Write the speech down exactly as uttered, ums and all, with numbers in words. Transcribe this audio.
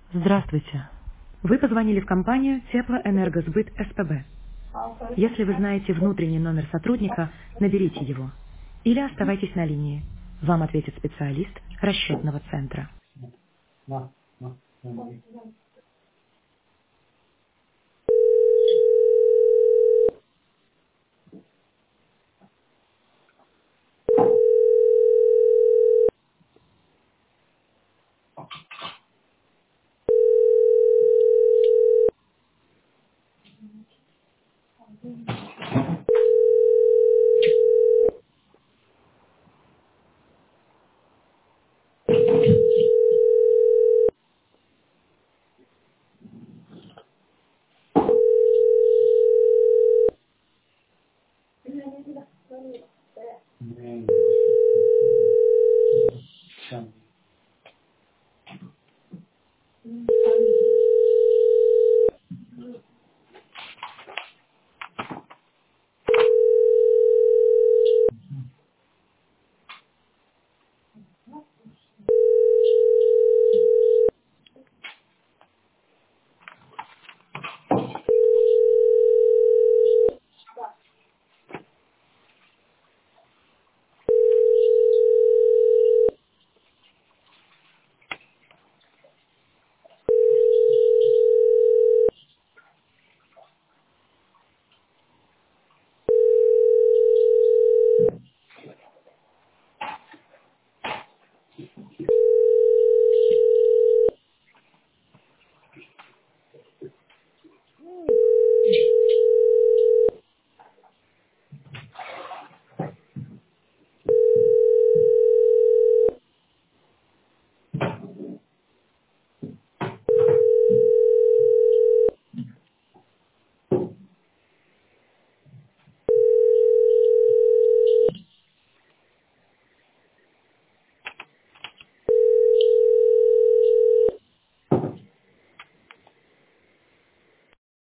Здравствуйте. Вы позвонили в компанию Теплоэнергосбыт СПБ. Если вы знаете внутренний номер сотрудника, наберите его. Или оставайтесь на линии. Вам ответит специалист расчетного центра. На, на, на.